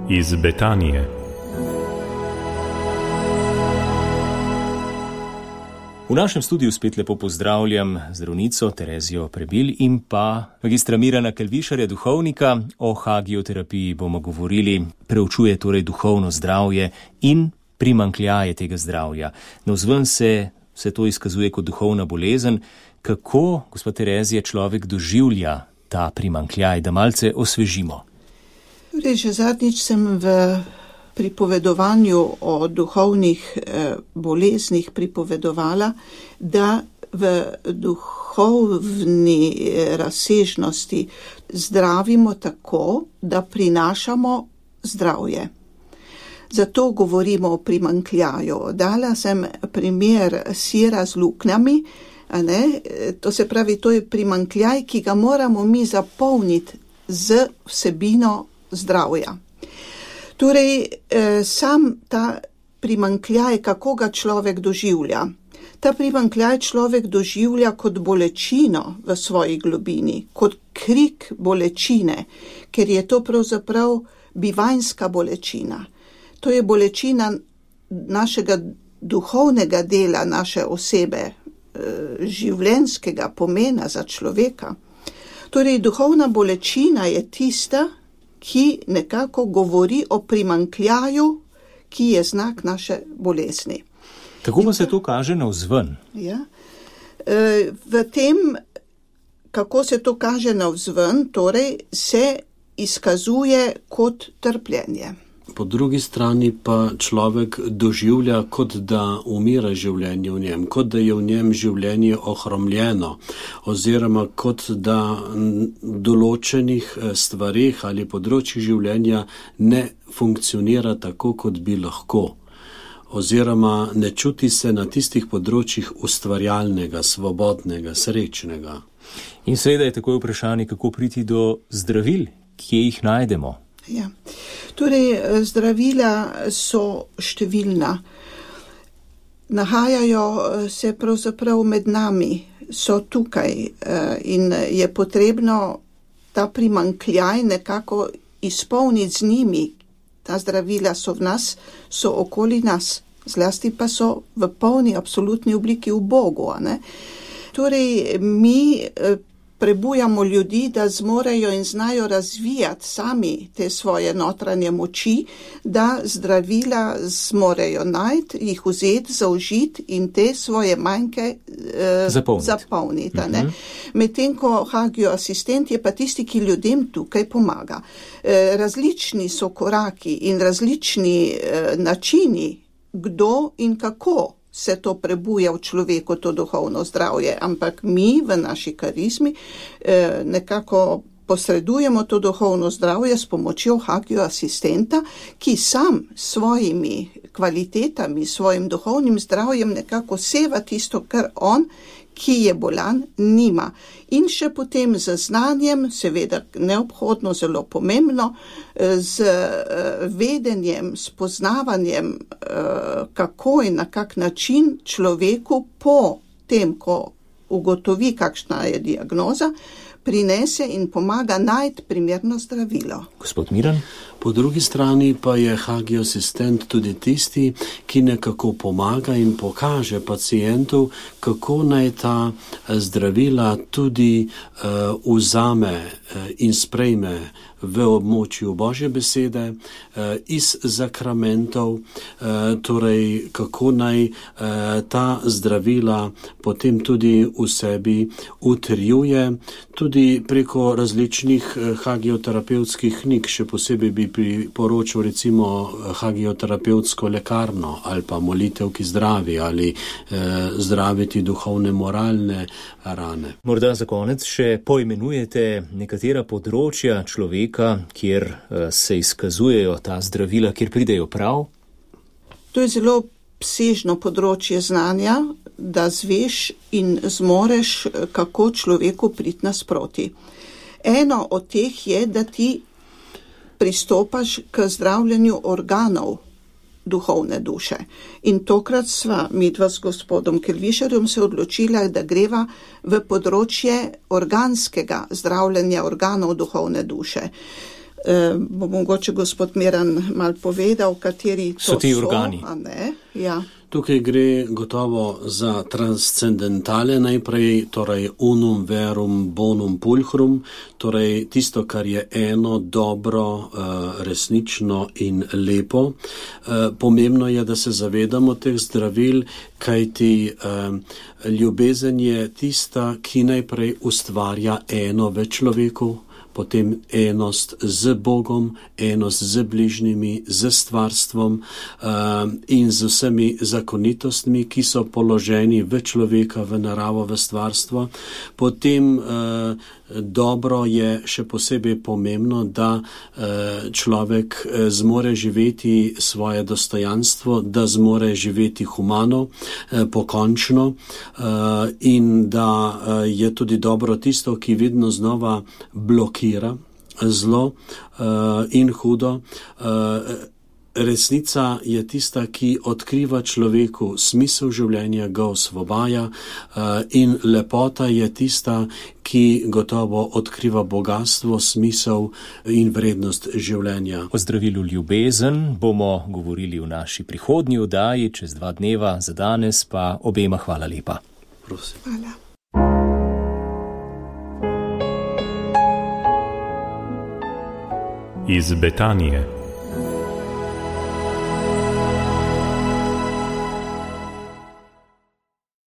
iz Betanije. V našem studiu spet lepo pozdravljam zdravnico Terezijo Prebil in pa magistra Mirana Kelvišarja, duhovnika. O hagioterapiji bomo govorili. Preučuje torej duhovno zdravje in primanjkljaje tega zdravja. Navzven se to izkazuje kot duhovna bolezen. Kako, gospa Terezija, človek doživlja ta primanjkljaj, da malce osvežimo? Že zadnjič sem v pripovedovanju o duhovnih boleznih pripovedovala, da v duhovni razsežnosti zdravimo tako, da prinašamo zdravje. Zato govorimo o primanjkljaju. Dala sem primer sira z luknjami, to se pravi, to je primanjkljaj, ki ga moramo mi zapolniti z vsebino zdravja. Torej, sam ta primanjkljaj, kako ga človek doživlja? Ta primanjkljaj človek doživlja kot bolečino v svoji globini, kot krik bolečine, ker je to pravzaprav bivanjska bolečina. To je bolečina našega duhovnega dela, naše osebe, življenjskega pomena za človeka. Torej, duhovna bolečina je tista, ki nekako govori o primanjkljaju, ki je znak naše bolezni. Kako pa se to kaže navzven? Ja. V tem, kako se to kaže navzven, torej se izkazuje kot trpljenje. Po drugi strani pa človek doživlja, kot da umira življenje v njem, kot da je v njem življenje ohromljeno, oziroma kot da v določenih stvarih ali področjih življenja ne funkcionira tako, kot bi lahko, oziroma ne čuti se na tistih področjih ustvarjalnega, svobodnega, srečnega. In seveda je takoj vprašanje, kako priti do zdravil, kje jih najdemo. Ja. Torej, zdravila so številna. Nahajajo se pravzaprav med nami, so tukaj in je potrebno ta primanjkljaj nekako izpolniti z njimi. Ta zdravila so v nas, so okoli nas, zlasti pa so v polni absolutni obliki v Bogu. Torej, mi prebujamo ljudi, da zmorejo in znajo razvijati sami te svoje notranje moči, da zdravila zmorejo najti, jih vzeti, zaužiti in te svoje manjke zapolniti. Medtem ko hagioasistent je pa tisti, ki ljudem tukaj pomaga. Različni so koraki in različni načini, kdo in kako se to prebuja v človeku, to duhovno zdravje, ampak mi v naši karizmi nekako posredujemo to duhovno zdravje s pomočjo hagioasistenta, ki sam svojimi kvalitetami, svojim duhovnim zdravjem nekako seva tisto, kar on, ki je bolan, nima. In še potem z znanjem, seveda neobhodno, zelo pomembno, z vedenjem, spoznavanjem, kako in na kak način človeku po tem, ko ugotovi, kakšna je diagnoza, prinese in pomaga najti primerno zdravilo. Gospod Miran? Po drugi strani pa je hagioasistent tudi tisti, ki nekako pomaga in pokaže pacientu, kako naj ta zdravila tudi vzame in sprejme v območju Božje besede, iz zakramentov, torej kako naj ta zdravila potem tudi v sebi utrjuje, tudi preko različnih hagioterapevtskih knjig, še posebej bi priporočil recimo hagioterapevtsko lekarno ali pa molitev, ki zdravi, ali zdraviti duhovne moralne rane. Morda za konec še poimenujete nekatera področja človeka, kjer se izkazujejo ta zdravila, kjer pridejo prav? To je zelo obsežno področje znanja, da zveš in zmoreš, kako človeku priti nasproti. Eno od teh je, da ti pristopaš k zdravljenju organov duhovne duše. In tokrat sva midva s gospodom Kelvišarjem se odločila, da greva v področje organskega zdravljenja organov duhovne duše. Bo mogoče gospod Miran mal povedal, kateri to so ti organi. A ne? Ja. Tukaj gre gotovo za transcendentale najprej, torej unum verum bonum pulchrum, torej tisto, kar je eno, dobro, resnično in lepo. Pomembno je, da se zavedamo teh zdravil, kajti ljubezen je tista, ki najprej ustvarja eno v človeku, potem enost z Bogom, enost z bližnjimi, z stvarstvom in z vsemi zakonitostmi, ki so položeni v človeka, v naravo, v stvarstvo. Potem dobro je še posebej pomembno, da človek zmore živeti svoje dostojanstvo, da zmore živeti humano, pokončno in da je tudi dobro tisto, ki vedno znova blokira zlo in hudo. Resnica je tista, ki odkriva človeku smisel življenja, ga osvobaja in lepota je tista, ki gotovo odkriva bogatstvo, smisel in vrednost življenja. O zdravilu ljubezen bomo govorili v naši prihodnji oddaji čez 2 dneva, za danes pa obema hvala lepa. Prosim. Hvala. Iz Betanije.